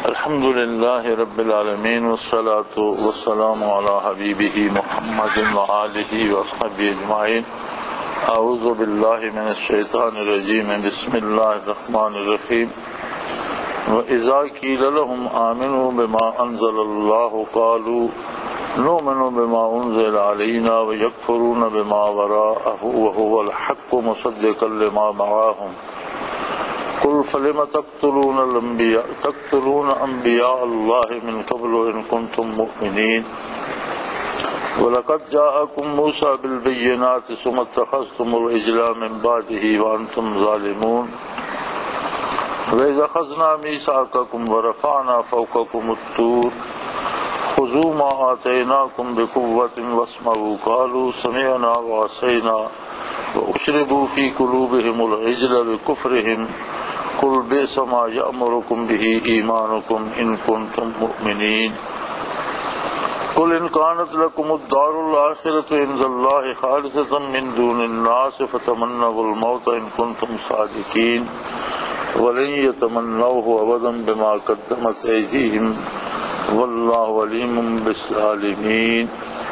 الحمد للہ رب العالمین والصلاة والسلام علی حبیبہ محمد وآلہ وصحبہ اجمعین. اعوذ باللہ من الشیطان الرجیم. بسم اللہ الرحمن الرحیم. وَإِذَا قِيلَ لَهُمْ آمِنُوا بِمَا أَنزَلَ اللَّهُ قَالُوا نُؤْمِنُ بِمَا أُنزِلَ عَلَيْنَا وَيَكْفُرُونَ بِمَا وَرَاءَهُ وَهُوَ الْحَقُّ مُصَدِّقًا لِمَا مَعَاهُمْ. قل فلم تقتلون انبیاء اللہ من قبل ان کنتم مؤمنین ولقد جاءکم موسیٰ بالبینات ثم اتخذتم العجل من بعده وانتم ظالمون وإذ أخذنا ميثاقكم ورفعنا فوقكم الطور خذوا ما آتيناكم بقوة واسمعوا قالوا سمعنا وعصينا وأشربوا في قلوبهم العجل بكفرهم قل بئس ما يأمركم به إيمانكم إن كنتم مؤمنين قل إن كانت لكم الدار الآخرة عند الله خالصة من دون الناس فتمنوا الموت إن كنتم صادقين ولن يتمنوه أبدا بما قدمت أيديهم والله عليم بالظالمين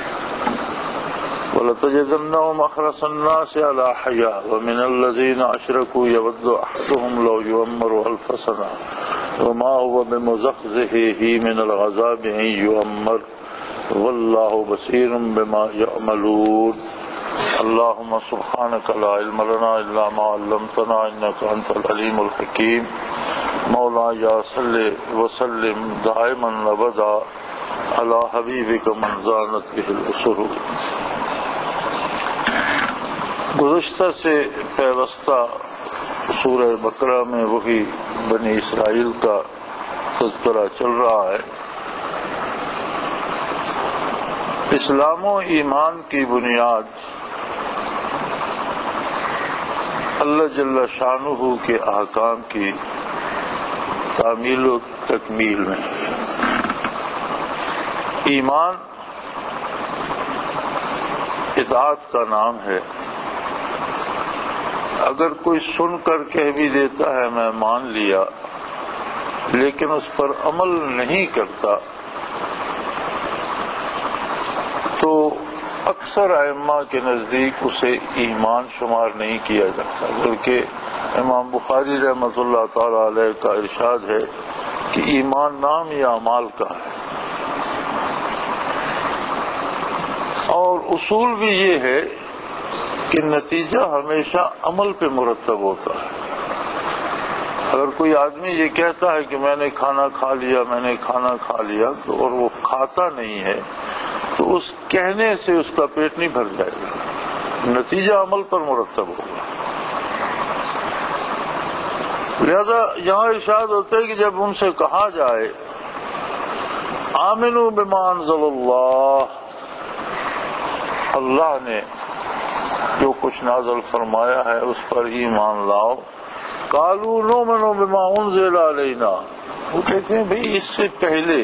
وَلَتَجِدَنَّهُمْ أَحْرَصَ النَّاسِ عَلَى حَيَاءٍ وَمِنَ الَّذِينَ أَشْرَكُوا يَوَدُّ أَحَدُهُمْ لَوْ يُعَمَّرُ أَلْفَ سَنَةٍ وَمَا هُوَ بِمُزَحْزِحِهِ مِنَ الْعَذَابِ أَن يُعَمَّرَ وَاللَّهُ بَصِيرٌ بِمَا يَعْمَلُونَ. اللهم سبحانك لا علم لنا إلا ما علمتنا إنك أنت العليم الحكيم. مولاي صل وسلم دائما أبدا على حبيبك من زانت به الأسر. گزشتہ سے پیوستہ سورہ بقرہ میں وہی بنی اسرائیل کا تذکرہ چل رہا ہے. اسلام و ایمان کی بنیاد اللہ جل شانہ کے احکام کی تعمیل و تکمیل میں. ایمان اطاعت کا نام ہے. اگر کوئی سن کر کہہ بھی دیتا ہے میں مان لیا لیکن اس پر عمل نہیں کرتا تو اکثر ائمہ کے نزدیک اسے ایمان شمار نہیں کیا جاتا، بلکہ امام بخاری رحمۃ اللہ تعالی علیہ کا ارشاد ہے کہ ایمان نام یا اعمال کا ہے. اور اصول بھی یہ ہے کہ نتیجہ ہمیشہ عمل پہ مرتب ہوتا ہے. اگر کوئی آدمی یہ کہتا ہے کہ میں نے کھانا کھا لیا تو اور وہ کھاتا نہیں ہے تو اس کہنے سے اس کا پیٹ نہیں بھر جائے گا، نتیجہ عمل پر مرتب ہوگا. لہذا یہاں ارشاد ہوتا ہے کہ جب ان سے کہا جائے آمنوا بما انزل اللہ نے جو کچھ نازل فرمایا ہے اس پر ایمان لاؤ. قالوا نؤمن بما انزل علینا، وہ کہتے ہیں بھئی اس سے پہلے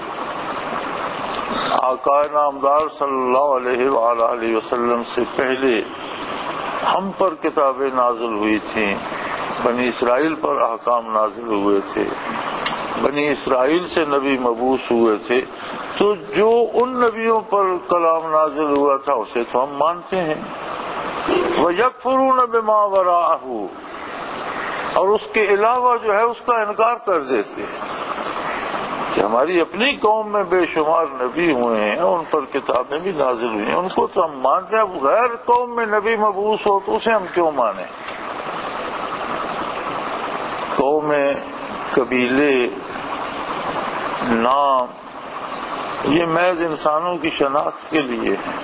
آقا نامدار صلی اللہ علیہ وآلہ وسلم سے پہلے ہم پر کتابیں نازل ہوئی تھیں، بنی اسرائیل پر احکام نازل ہوئے تھے، بنی اسرائیل سے نبی مبعوث ہوئے تھے، تو جو ان نبیوں پر کلام نازل ہوا تھا اسے تو ہم مانتے ہیں. وَيَكْفُرُونَ بِمَا وَرَاءَهُ، اور اس کے علاوہ جو ہے اس کا انکار کر دیتے ہیں کہ ہماری اپنی قوم میں بے شمار نبی ہوئے ہیں، ان پر کتابیں بھی نازل ہوئی ہیں، ان کو تو ہم مانتے ہیں. غیر قوم میں نبی مبعوث ہو تو اسے ہم کیوں مانیں؟ قومیں، قبیلے، نام یہ محض انسانوں کی شناخت کے لیے ہیں.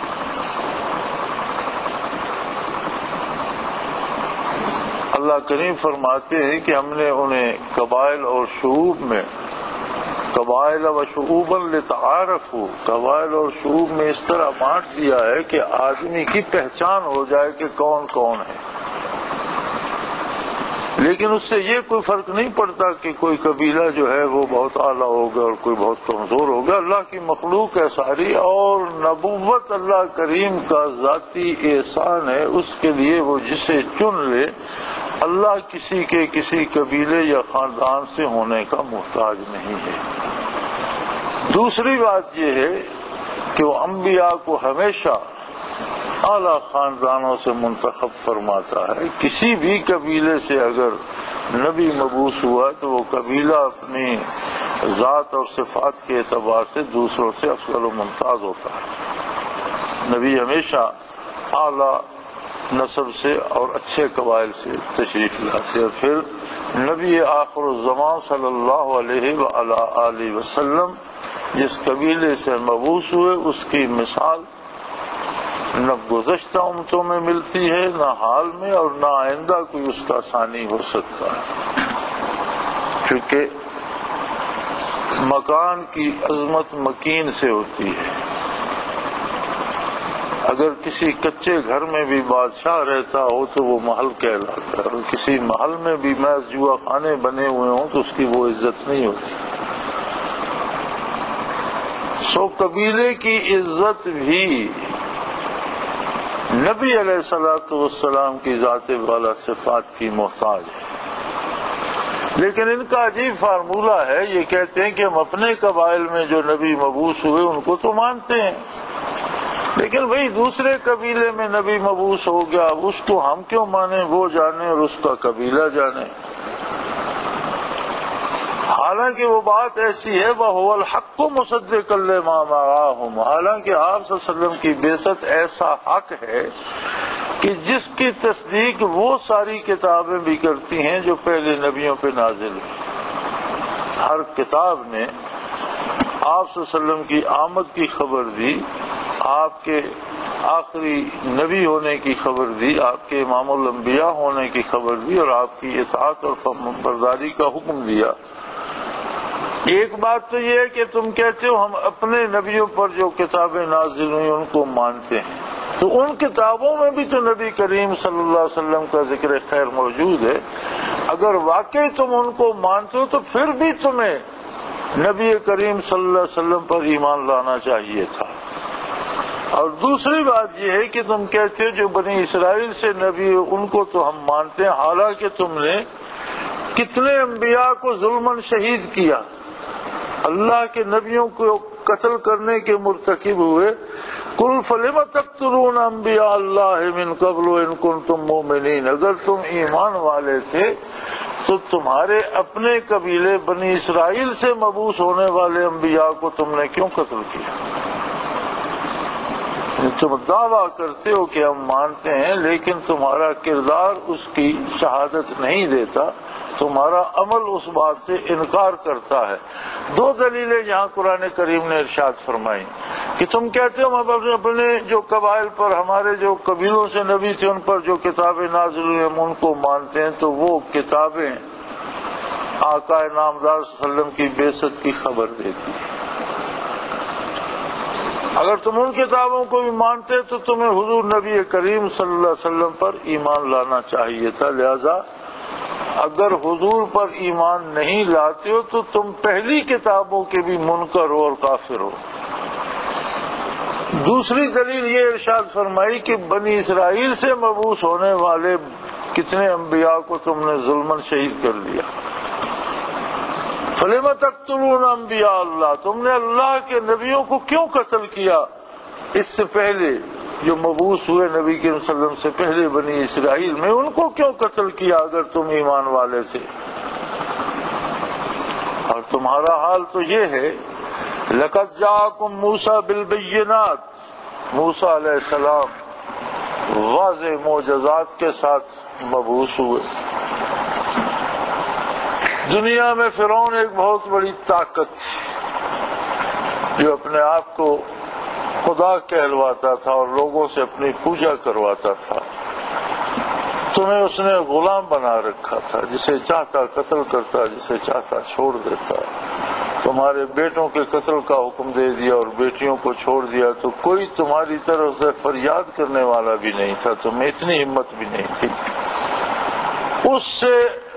اللہ کریم فرماتے ہیں کہ ہم نے انہیں قبائل اور شعوب میں، قبائل و شعوبا لتعارفوا، قبائل اور شعوب میں اس طرح بانٹ دیا ہے کہ آدمی کی پہچان ہو جائے کہ کون کون ہے. لیکن اس سے یہ کوئی فرق نہیں پڑتا کہ کوئی قبیلہ جو ہے وہ بہت اعلیٰ ہوگا اور کوئی بہت کمزور ہوگا. اللہ کی مخلوق ہے ساری، اور نبوت اللہ کریم کا ذاتی احسان ہے، اس کے لیے وہ جسے چن لے اللہ کسی کے کسی قبیلے یا خاندان سے ہونے کا محتاج نہیں ہے۔ دوسری بات یہ ہے کہ وہ انبیاء کو ہمیشہ اعلیٰ خاندانوں سے منتخب فرماتا ہے۔ کسی بھی قبیلے سے اگر نبی مبعوث ہوا تو وہ قبیلہ اپنی ذات اور صفات کے اعتبار سے دوسروں سے افضل و ممتاز ہوتا ہے۔ نبی ہمیشہ اعلیٰ نسب سے اور اچھے قبائل سے تشریف لاتے اور پھر نبی آخر الزمان صلی اللہ علیہ وآلہ وسلم جس قبیلے سے مبعوث ہوئے اس کی مثال نہ گزشتہ امتوں میں ملتی ہے، نہ حال میں، اور نہ آئندہ کوئی اس کا ثانی ہو سکتا ہے، کیونکہ مکان کی عظمت مکین سے ہوتی ہے۔ اگر کسی کچے گھر میں بھی بادشاہ رہتا ہو تو وہ محل کہلاتا ہے، اور کسی محل میں بھی محض جوا خانے بنے ہوئے ہوں تو اس کی وہ عزت نہیں ہوتی۔ سو قبیلے کی عزت بھی نبی علیہ الصلوۃ والسلام کی ذات والا صفات کی محتاج ہے، لیکن ان کا عجیب فارمولہ ہے، یہ کہتے ہیں کہ ہم اپنے قبائل میں جو نبی مبعوث ہوئے ان کو تو مانتے ہیں، لیکن وہی دوسرے قبیلے میں نبی مبعوث ہو گیا، اس کو ہم کیوں مانیں، وہ جانے اور اس کا قبیلہ جانے۔ حالانکہ وہ بات ایسی ہے وَهُوَ الْحَقُّ مُصَدِّقًا لِمَا مَعَهُمْ، حالانکہ آپ صلی اللہ علیہ وسلم کی بعثت ایسا حق ہے کہ جس کی تصدیق وہ ساری کتابیں بھی کرتی ہیں جو پہلے نبیوں پہ نازل ہوئی۔ ہر کتاب نے آپ صلی اللہ علیہ وسلم کی آمد کی خبر دی، آپ کے آخری نبی ہونے کی خبر دی، آپ کے امام الانبیاء ہونے کی خبر دی، اور آپ کی اطاعت اور فرمانبرداری کا حکم دیا۔ ایک بات تو یہ ہے کہ تم کہتے ہو ہم اپنے نبیوں پر جو کتابیں نازل ہوئی ان کو مانتے ہیں، تو ان کتابوں میں بھی تو نبی کریم صلی اللہ علیہ وسلم کا ذکر خیر موجود ہے۔ اگر واقعی تم ان کو مانتے ہو تو پھر بھی تمہیں نبی کریم صلی اللہ علیہ وسلم پر ایمان لانا چاہیے تھا۔ اور دوسری بات یہ ہے کہ تم کہتے ہو جو بنی اسرائیل سے نبی ان کو تو ہم مانتے ہیں، حالانکہ تم نے کتنے انبیاء کو ظلماً شہید کیا، اللہ کے نبیوں کو قتل کرنے کے مرتکب ہوئے۔ قُلْ فَلِمَ تَقْتُلُونَ أَنْبِيَاءَ اللَّهِ مِنْ قَبْلُ إِن كُنتُم مُؤْمِنِينَ، اگر تم ایمان والے تھے تو تمہارے اپنے قبیلے بنی اسرائیل سے مبعوث ہونے والے انبیاء کو تم نے کیوں قتل کیا؟ تم دعویٰ کرتے ہو کہ ہم مانتے ہیں، لیکن تمہارا کردار اس کی شہادت نہیں دیتا، تمہارا عمل اس بات سے انکار کرتا ہے۔ دو دلیلیں یہاں قرآن کریم نے ارشاد فرمائی کہ تم کہتے ہو ہم اپنے جو قبائل پر، ہمارے جو قبیلوں سے نبی تھے ان پر جو کتابیں نازل ہوئی ہم ان کو مانتے ہیں، تو وہ کتابیں آقا نامدار صلی اللہ علیہ وسلم کی بعثت کی خبر دیتی ہیں۔ اگر تم ان کتابوں کو بھی مانتے تو تمہیں حضور نبی کریم صلی اللہ علیہ وسلم پر ایمان لانا چاہیے تھا، لہذا اگر حضور پر ایمان نہیں لاتے ہو تو تم پہلی کتابوں کے بھی منکر ہو اور کافر ہو۔ دوسری دلیل یہ ارشاد فرمائی کہ بنی اسرائیل سے مبعوث ہونے والے کتنے انبیاء کو تم نے ظلماً شہید کر دیا۔ فَلِمَ تَقْتُلُونَ أَنْبِيَاءَ اللَّهِ، تم نے اللہ کے نبیوں کو کیوں قتل کیا؟ اس سے پہلے جو مبعوث ہوئے نبی کے صلی اللہ علیہ وسلم سے پہلے بنی اسرائیل میں، ان کو کیوں قتل کیا اگر تم ایمان والے تھے؟ اور تمہارا حال تو یہ ہے، لَقَدْ جَاءَكُم مُوسَىٰ بِالْبَيِّنَاتِ، موسیٰ علیہ السلام واضح معجزات کے ساتھ مبعوث ہوئے۔ دنیا میں فرعون ایک بہت بڑی طاقت تھی جو اپنے آپ کو خدا کہلواتا تھا اور لوگوں سے اپنی پوجا کرواتا تھا۔ تمہیں اس نے غلام بنا رکھا تھا، جسے چاہتا قتل کرتا، جسے چاہتا چھوڑ دیتا۔ تمہارے بیٹوں کے قتل کا حکم دے دیا اور بیٹیوں کو چھوڑ دیا، تو کوئی تمہاری طرف سے فریاد کرنے والا بھی نہیں تھا، تمہیں اتنی ہمت بھی نہیں تھی۔ اس سے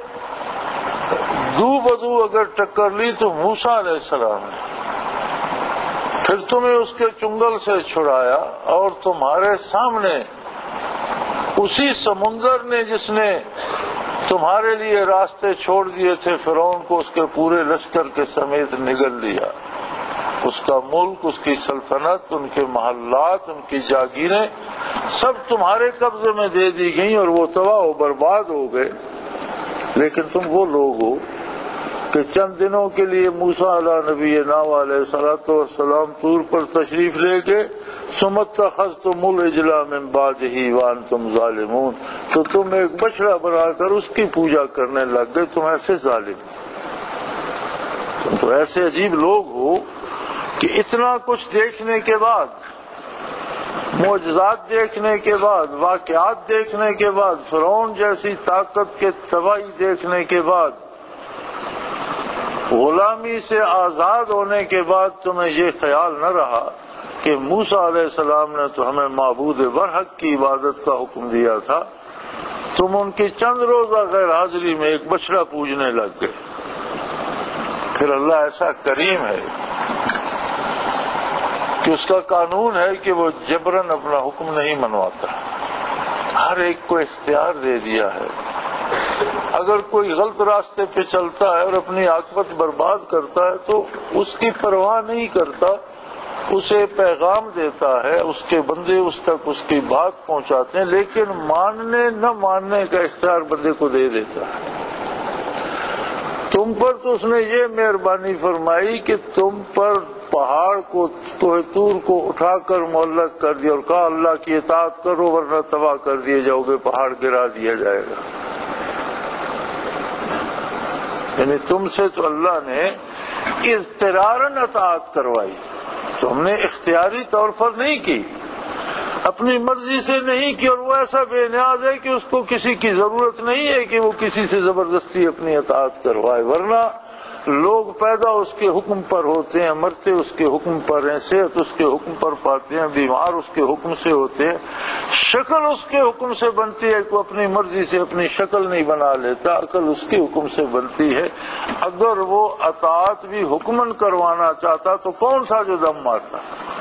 دو بدو اگر ٹکر لی تو موسیٰ علیہ السلام نے پھر تمہیں اس کے چنگل سے چھڑایا، اور تمہارے سامنے اسی سمندر نے جس نے تمہارے لیے راستے چھوڑ دیے تھے، فرعون کو اس کے پورے لشکر کے سمیت نگل لیا، اس کا ملک، اس کی سلطنت، ان کے محلات، ان کی جاگیریں سب تمہارے قبضے میں دے دی گئیں اور وہ تباہ و برباد ہو گئے۔ لیکن تم وہ لوگ ہو کہ چند دنوں کے لیے موسیٰ علیہ نبینا علیہ الصلوۃ والسلام طور پر تشریف لے کے ثم اتخذتم العجل من بعدہ وانتم ظالمون، تو تم ایک بچڑا بنا کر اس کی پوجا کرنے لگ گئے، تم ایسے ظالم، تم تو ایسے عجیب لوگ ہو کہ اتنا کچھ دیکھنے کے بعد، معجزات دیکھنے کے بعد، واقعات دیکھنے کے بعد، فرعون جیسی طاقت کے تباہی دیکھنے کے بعد، غلامی سے آزاد ہونے کے بعد تمہیں یہ خیال نہ رہا کہ موسیٰ علیہ السلام نے تو ہمیں معبود برحق کی عبادت کا حکم دیا تھا، تم ان کی چند روزہ غیر حاضری میں ایک بچڑا پوجنے لگ گئے۔ پھر اللہ ایسا کریم ہے کہ اس کا قانون ہے کہ وہ جبراً اپنا حکم نہیں منواتا، ہر ایک کو اختیار دے دیا ہے۔ اگر کوئی غلط راستے پہ چلتا ہے اور اپنی عاقبت برباد کرتا ہے تو اس کی پرواہ نہیں کرتا، اسے پیغام دیتا ہے، اس کے بندے اس تک اس کی بات پہنچاتے ہیں، لیکن ماننے نہ ماننے کا اختیار بندے کو دے دیتا ہے۔ تم پر تو اس نے یہ مہربانی فرمائی کہ تم پر پہاڑ کو، کوہ طور کو اٹھا کر معلق کر دیا اور کہا اللہ کی اطاعت کرو ورنہ تباہ کر دیے جاؤ گے، پہاڑ گرا دیا جائے گا۔ یعنی تم سے تو اللہ نے اضطراراً اطاعت کروائی، تو ہم نے اختیاری طور پر نہیں کی، اپنی مرضی سے نہیں کی، اور وہ ایسا بے نیاز ہے کہ اس کو کسی کی ضرورت نہیں ہے کہ وہ کسی سے زبردستی اپنی اطاعت کروائے، ورنہ لوگ پیدا اس کے حکم پر ہوتے ہیں، مرتے اس کے حکم پر ہیں، صحت اس کے حکم پر پاتے ہیں، بیمار اس کے حکم سے ہوتے ہیں، شکل اس کے حکم سے بنتی ہے، کوئی اپنی مرضی سے اپنی شکل نہیں بنا لیتا، عقل اس کے حکم سے بنتی ہے۔ اگر وہ اطاعت بھی حکمن کروانا چاہتا تو کون تھا جو دم مارتا،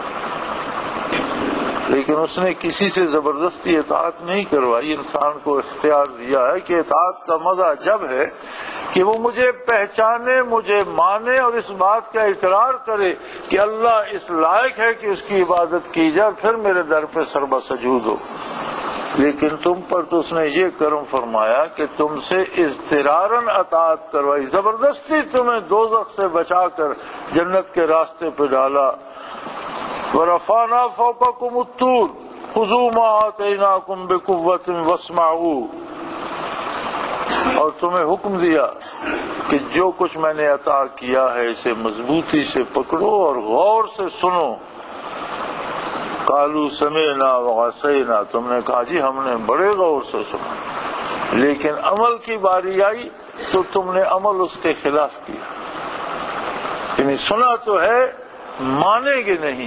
لیکن اس نے کسی سے زبردستی اطاعت نہیں کروائی، انسان کو اختیار دیا ہے کہ اطاعت کا مزہ جب ہے کہ وہ مجھے پہچانے، مجھے مانے اور اس بات کا اقرار کرے کہ اللہ اس لائق ہے کہ اس کی عبادت کی جائے، پھر میرے در پہ سربہ سجود ہو۔ لیکن تم پر تو اس نے یہ کرم فرمایا کہ تم سے اضطراراً اطاعت کروائی، زبردستی تمہیں دوزخ سے بچا کر جنت کے راستے پہ ڈالا۔ وَرَفَعْنَا فَوْقَكُمُ الطُّورَ خُذُوا مَا آتَيْنَاكُمْ بِقُوَّةٍ وَاسْمَعُوا، اور تمہیں حکم دیا کہ جو کچھ میں نے عطا کیا ہے اسے مضبوطی سے پکڑو اور غور سے سنو۔ قَالُوا سَمِعْنَا وَعَصَيْنَا، تم نے کہا جی ہم نے بڑے غور سے سنا، لیکن عمل کی باری آئی تو تم نے عمل اس کے خلاف کیا، یعنی سنا تو ہے مانیں گے نہیں۔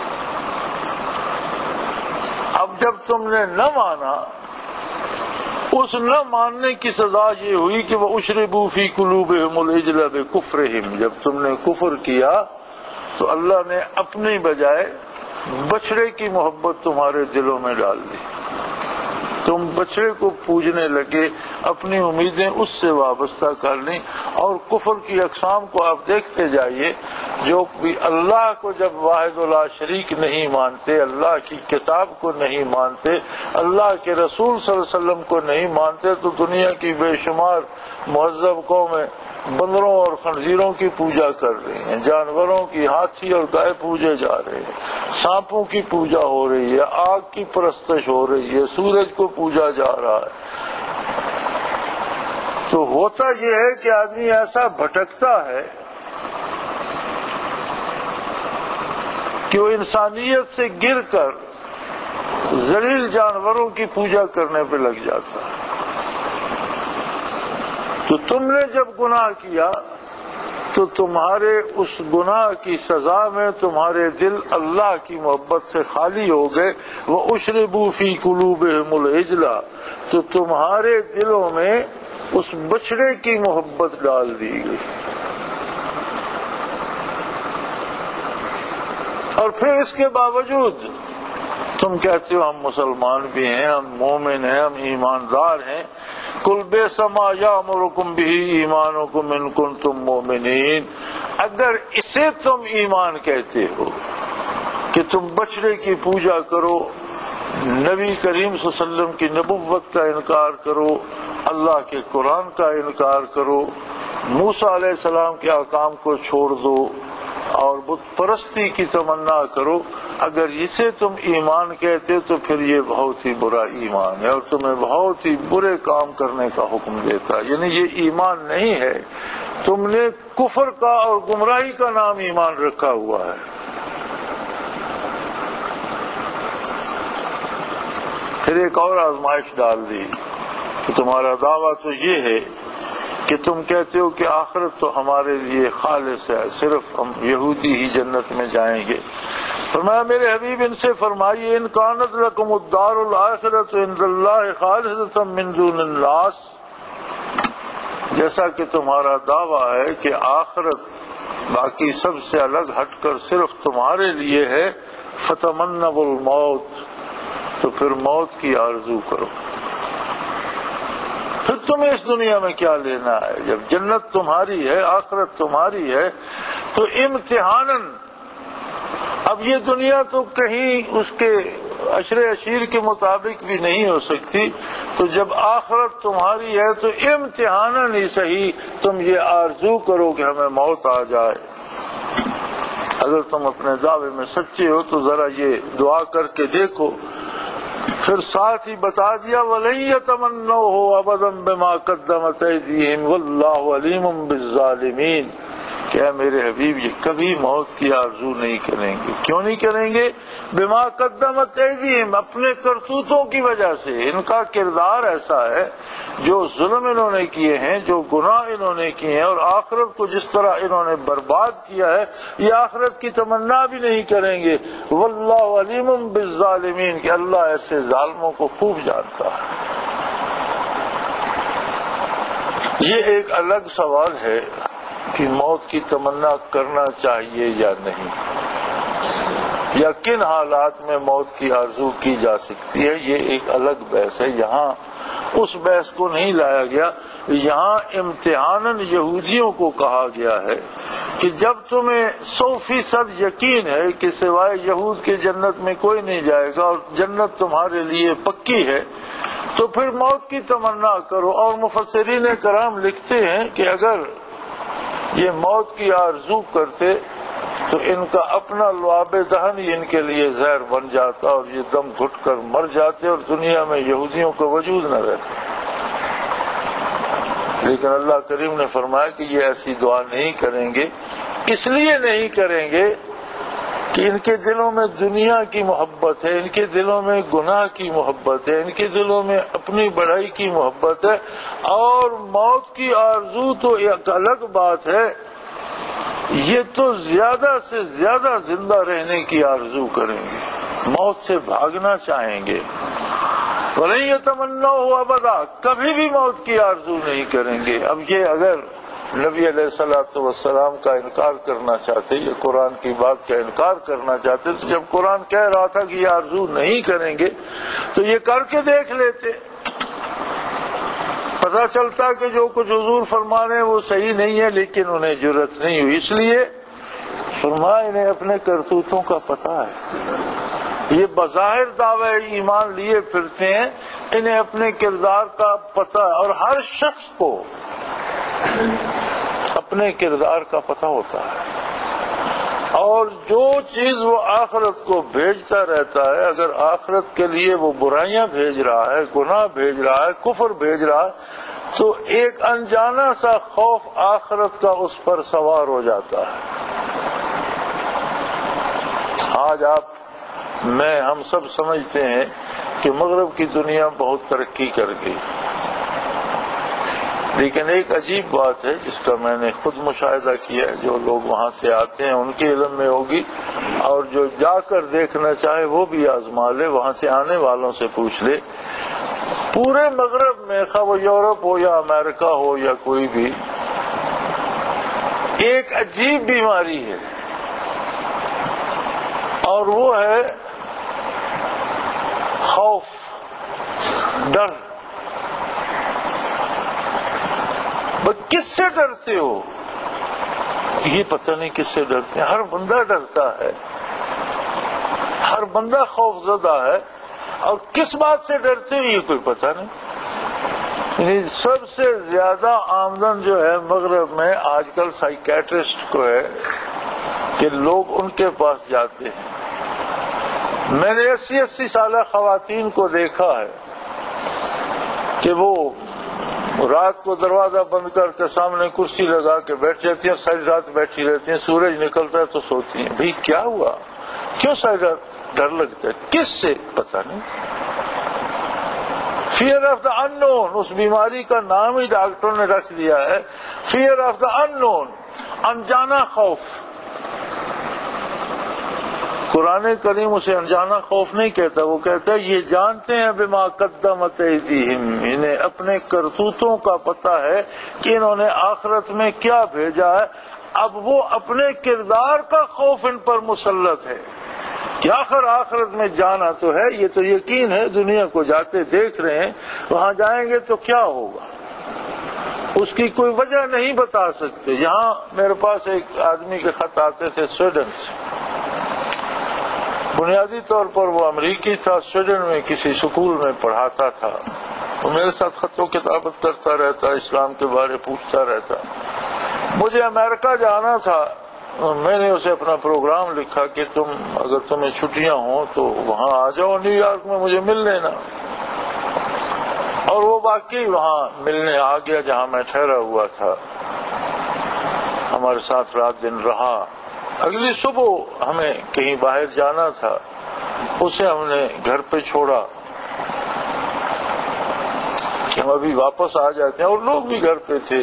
اب جب تم نے نہ مانا، اس نہ ماننے کی سزا یہ ہوئی کہ وہ اشربوا فی قلوبہم العجل بکفرہم، جب تم نے کفر کیا تو اللہ نے اپنی بجائے بچڑے کی محبت تمہارے دلوں میں ڈال دی، تم بچڑے کو پوجنے لگے، اپنی امیدیں اس سے وابستہ کر لیں، اور کفر کی اقسام کو آپ دیکھتے جائیے، جو بھی اللہ کو جب واحد لا شریک نہیں مانتے، اللہ کی کتاب کو نہیں مانتے، اللہ کے رسول صلی اللہ علیہ وسلم کو نہیں مانتے، تو دنیا کی بے شمار مہذب قومیں بندروں اور خنزیروں کی پوجا کر رہی ہیں، جانوروں کی، ہاتھی اور گائے پوجے جا رہے ہیں، سانپوں کی پوجا ہو رہی ہے، آگ کی پرستش ہو رہی ہے، سورج کو پوجا جا رہا ہے۔ تو ہوتا یہ ہے کہ آدمی ایسا بھٹکتا ہے کہ وہ انسانیت سے گر کر ذلیل جانوروں کی پوجا کرنے پہ لگ جاتا ہے۔ تو تم نے جب گناہ کیا تو تمہارے اس گناہ کی سزا میں تمہارے دل اللہ کی محبت سے خالی ہو گئے، وَأُشْرِبُوا فِي قُلُوبِهِمُ الْعِجْلَ، تو تمہارے دلوں میں اس بچڑے کی محبت ڈال دی گئی۔ اور پھر اس کے باوجود تم کہتے ہو ہم مسلمان بھی ہیں، ہم مومن ہیں، ہم ایماندار ہیں، قل بئس ما یأمرکم بہ ایمانکم ان کنتم مؤمنین، اگر اسے تم ایمان کہتے ہو کہ تم بچڑے کی پوجا کرو، نبی کریم صلی اللہ علیہ وسلم کی نبوت کا انکار کرو، اللہ کے قرآن کا انکار کرو، موسیٰ علیہ السلام کے احکام کو چھوڑ دو اور بت پرستی کی تمنا کرو، اگر اسے تم ایمان کہتے ہو تو پھر یہ بہت ہی برا ایمان ہے اور تمہیں بہت ہی برے کام کرنے کا حکم دیتا ہے۔ یعنی یہ ایمان نہیں ہے، تم نے کفر کا اور گمراہی کا نام ایمان رکھا ہوا ہے۔ پھر ایک اور آزمائش ڈال دی کہ تمہارا دعویٰ تو یہ ہے کہ تم کہتے ہو کہ آخرت تو ہمارے لیے خالص ہے، صرف ہم یہودی ہی جنت میں جائیں گے۔ فرمایا میرے حبیب ان سے فرمائیے ان کانت لکم الدار الآخرۃ عند اللہ خالصۃ من دون الناس، جیسا کہ تمہارا دعویٰ ہے کہ آخرت باقی سب سے الگ ہٹ کر صرف تمہارے لیے ہے، فتمنوا الموت، تو پھر موت کی آرزو کرو۔ پھر تمہیں اس دنیا میں کیا لینا ہے؟ جب جنت تمہاری ہے، آخرت تمہاری ہے، تو امتحاناً، اب یہ دنیا تو کہیں اس کے عشر عشیر کے مطابق بھی نہیں ہو سکتی، تو جب آخرت تمہاری ہے تو امتحاناً ہی صحیح تم یہ آرزو کرو کہ ہمیں موت آ جائے۔ اگر تم اپنے دعوے میں سچے ہو تو ذرا یہ دعا کر کے دیکھو۔ پھر ساتھ ہی بتا دیا وَلَن يَتَمَنَّوْهُ أَبَدًا بِمَا قَدَّمَتْ أَيْدِيهِمْ وَاللَّهُ عَلِيمٌ بِالظَّالِمِينَ، کہ اے میرے حبیب یہ کبھی موت کی آرزو نہیں کریں گے۔ کیوں نہیں کریں گے؟ بما قدمت ایدیہم، اپنے کرتوتوں کی وجہ سے، ان کا کردار ایسا ہے، جو ظلم انہوں نے کیے ہیں، جو گناہ انہوں نے کیے ہیں، اور آخرت کو جس طرح انہوں نے برباد کیا ہے، یہ آخرت کی تمنا بھی نہیں کریں گے۔ واللہ علیم بالظالمین، کہ اللہ ایسے ظالموں کو خوب جانتا ہے۔ یہ ایک الگ سوال ہے کہ موت کی تمنا کرنا چاہیے یا نہیں، یا کن حالات میں موت کی آرزو کی جا سکتی ہے، یہ ایک الگ بحث ہے۔ یہاں اس بحث کو نہیں لایا گیا، یہاں امتحاناً یہودیوں کو کہا گیا ہے کہ جب تمہیں 100% یقین ہے کہ سوائے یہود کے جنت میں کوئی نہیں جائے گا اور جنت تمہارے لیے پکی ہے، تو پھر موت کی تمنا کرو۔ اور مفسرین کرام لکھتے ہیں کہ اگر یہ موت کی آرزو کرتے تو ان کا اپنا لعاب دہن ہی ان کے لیے زہر بن جاتا اور یہ دم گھٹ کر مر جاتے اور دنیا میں یہودیوں کا وجود نہ رہتا۔ لیکن اللہ کریم نے فرمایا کہ یہ ایسی دعا نہیں کریں گے، اس لیے نہیں کریں گے کہ ان کے دلوں میں دنیا کی محبت ہے، ان کے دلوں میں گناہ کی محبت ہے، ان کے دلوں میں اپنی بڑائی کی محبت ہے، اور موت کی آرزو تو ایک الگ بات ہے، یہ تو زیادہ سے زیادہ زندہ رہنے کی آرزو کریں گے، موت سے بھاگنا چاہیں گے۔ وَلَن يَتَمَنَّوْهُ أَبَدًا، کبھی بھی موت کی آرزو نہیں کریں گے۔ اب یہ اگر نبی علیہ الصلوۃ والسلام کا انکار کرنا چاہتے، یہ قرآن کی بات کا انکار کرنا چاہتے، تو جب قرآن کہہ رہا تھا کہ یہ آرزو نہیں کریں گے تو یہ کر کے دیکھ لیتے، پتہ چلتا کہ جو کچھ حضور فرما رہے ہیں وہ صحیح نہیں ہے، لیکن انہیں جرأت نہیں ہوئی، اس لیے فرمایا انہیں اپنے کرتوتوں کا پتہ ہے، یہ بظاہر دعوے ایمان لیے پھرتے ہیں، انہیں اپنے کردار کا پتہ ہے، اور ہر شخص کو اپنے کردار کا پتہ ہوتا ہے، اور جو چیز وہ آخرت کو بھیجتا رہتا ہے، اگر آخرت کے لیے وہ برائیاں بھیج رہا ہے، گناہ بھیج رہا ہے، کفر بھیج رہا ہے، تو ایک انجانا سا خوف آخرت کا اس پر سوار ہو جاتا ہے۔ آج ہم سب سمجھتے ہیں کہ مغرب کی دنیا بہت ترقی کر گئی، لیکن ایک عجیب بات ہے جس کا میں نے خود مشاہدہ کیا ہے، جو لوگ وہاں سے آتے ہیں ان کے علم میں ہوگی، اور جو جا کر دیکھنا چاہے وہ بھی آزما لے، وہاں سے آنے والوں سے پوچھ لے، پورے مغرب میں خواہ وہ یورپ ہو یا امریکہ ہو یا کوئی بھی، ایک عجیب بیماری ہے، اور وہ ہے خوف، ڈر۔ کس سے ڈرتے ہو؟ یہ پتہ نہیں کس سے ڈرتے ہیں. ہر بندہ ڈرتا ہے، ہر بندہ خوف زدہ ہے، اور کس بات سے ڈرتے ہو یہ کوئی پتہ نہیں. یعنی سب سے زیادہ آمدن جو ہے مغرب میں آج کل سائیکیٹرسٹ کو ہے کہ لوگ ان کے پاس جاتے ہیں. میں نے 80 سالہ خواتین کو دیکھا ہے کہ وہ رات کو دروازہ بند کر کے سامنے کرسی لگا کے بیٹھ جاتی ہیں، ساری رات بیٹھی رہتی ہیں، سورج نکلتا ہے تو سوتی ہیں. بھئی کیا ہوا؟ کیوں ساری رات ڈر لگتا ہے؟ کس سے؟ پتہ نہیں. فیئر آف دا ان نون، اس بیماری کا نام ہی ڈاکٹروں نے رکھ دیا ہے فیئر آف دا ان نون، انجانا خوف. قرآن کریم اسے انجانا خوف نہیں کہتا، وہ کہتا ہے یہ جانتے ہیں بما قدمت ایدیہم، انہیں اپنے کرتوتوں کا پتہ ہے کہ انہوں نے آخرت میں کیا بھیجا ہے. اب وہ اپنے کردار کا خوف ان پر مسلط ہے کہ آخرت میں جانا تو ہے، یہ تو یقین ہے، دنیا کو جاتے دیکھ رہے ہیں، وہاں جائیں گے تو کیا ہوگا، اس کی کوئی وجہ نہیں بتا سکتے. یہاں میرے پاس ایک آدمی کے خط آتے تھے سویڈن سے. بنیادی طور پر وہ امریکی تھا، سویڈن میں کسی سکول میں پڑھاتا تھا. وہ میرے ساتھ خط و کتابت کرتا رہتا، اسلام کے بارے پوچھتا رہتا. مجھے امریکہ جانا تھا، میں نے اسے اپنا پروگرام لکھا کہ تم اگر تمہیں چھٹیاں ہوں تو وہاں آ جاؤ، نیو یارک میں مجھے مل لینا. اور وہ واقعی وہاں ملنے آ گیا جہاں میں ٹھہرا ہوا تھا، ہمارے ساتھ رات دن رہا. اگلی صبح ہمیں کہیں باہر جانا تھا، اسے ہم نے گھر پہ چھوڑا کہ ہم ابھی واپس آ جاتے ہیں، اور لوگ بھی گھر پہ تھے،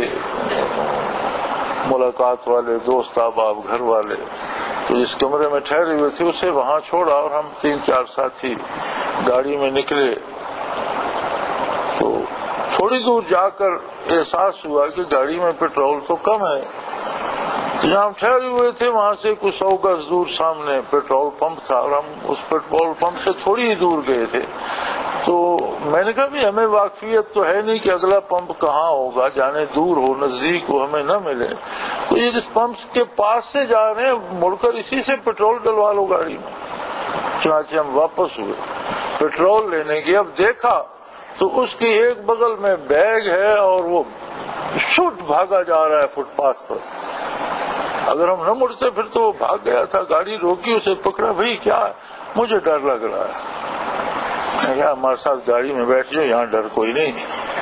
ملاقات والے، دوست احباب، گھر والے. تو جس کمرے میں ٹھہرے ہوئے تھے اسے وہاں چھوڑا اور ہم 3-4 ساتھی گاڑی میں نکلے. تو تھوڑی دور جا کر احساس ہوا کہ گاڑی میں پیٹرول تو کم ہے. جہاں ہم ٹھہرے ہوئے تھے وہاں سے کچھ 100 گز دور سامنے پیٹرول پمپ تھا، اور ہم اس پیٹرول پمپ سے تھوڑی ہی دور گئے تھے. تو میں نے کہا بھی ہمیں واقفیت تو ہے نہیں کہ اگلا پمپ کہاں ہوگا، جانے دور ہو نزدیک ہو ہمیں نہ ملے. تو یہ جس پمپ کے پاس سے جا رہے ہیں مڑ کر اسی سے پیٹرول ڈلوا لو گاڑی میں. چنانچہ ہم واپس ہوئے پیٹرول لینے کی. اب دیکھا تو اس کی ایک بغل میں بیگ ہے اور وہ شوٹ بھاگا جا رہا ہے فٹ پاتھ پر. اگر ہم نہ مڑتے پھر تو وہ بھاگ گیا تھا. گاڑی روکی، اسے پکڑا. بھئی کیا ہے؟ مجھے ڈر لگ رہا ہے. میں کہا ہمارے ساتھ گاڑی میں بیٹھ جاؤ، یہاں ڈر کوئی نہیں.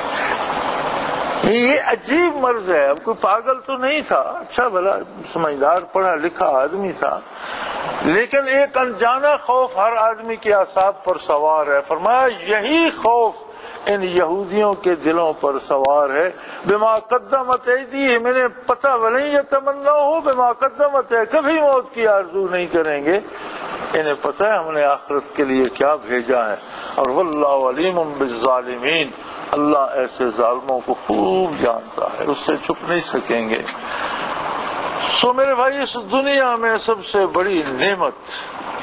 یہ عجیب مرض ہے. اب کوئی پاگل تو نہیں تھا، اچھا بھلا سمجھدار پڑھا لکھا آدمی تھا، لیکن ایک انجانا خوف ہر آدمی کے اعصاب پر سوار ہے. فرمایا یہی خوف ان یہودیوں کے دلوں پر سوار ہے. بما قدمت ایدیہم، انہیں پتہ ولن یتمنوا بما قدمت ہے، کبھی موت کی آرزو نہیں کریں گے. انہیں پتہ ہے ہم نے آخرت کے لیے کیا بھیجا ہے. اور واللہ علیم بالظالمین، اللہ ایسے ظالموں کو خوب جانتا ہے، اس سے چھپ نہیں سکیں گے. سو میرے بھائی، اس دنیا میں سب سے بڑی نعمت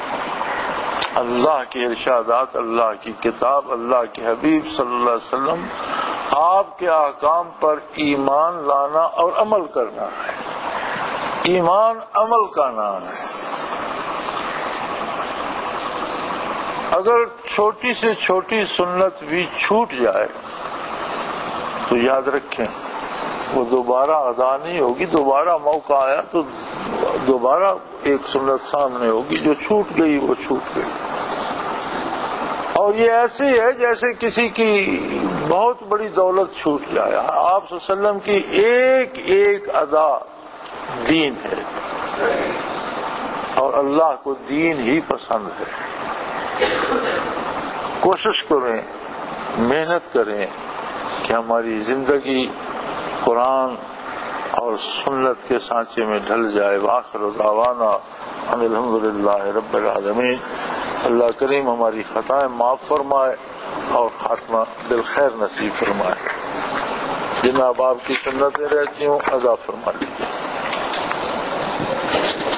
اللہ کے ارشادات، اللہ کی کتاب، اللہ کے حبیب صلی اللہ علیہ وسلم، آپ کے احکام پر ایمان لانا اور عمل کرنا ہے. ایمان عمل کا نام ہے. اگر چھوٹی سے چھوٹی سنت بھی چھوٹ جائے تو یاد رکھیں وہ دوبارہ ادا نہیں ہوگی. دوبارہ موقع آیا تو دوبارہ ایک سنت سامنے ہوگی، جو چھوٹ گئی وہ چھوٹ گئی. اور یہ ایسی ہے جیسے کسی کی بہت بڑی دولت چھوٹ جائے. آپ صلی اللہ علیہ وسلم کی ایک ایک ادا دین ہے، اور اللہ کو دین ہی پسند ہے. کوشش کریں، محنت کریں کہ ہماری زندگی قرآن اور سنت کے سانچے میں ڈھل جائے. وآخر دعوانا ان الحمدللہ رب العالمین. اللہ کریم ہماری خطائیں معاف فرمائے اور خاتمہ بالخیر نصیب فرمائے. جناب آپ کی سنتیں رہتی ہوں ادا فرما لیجیے.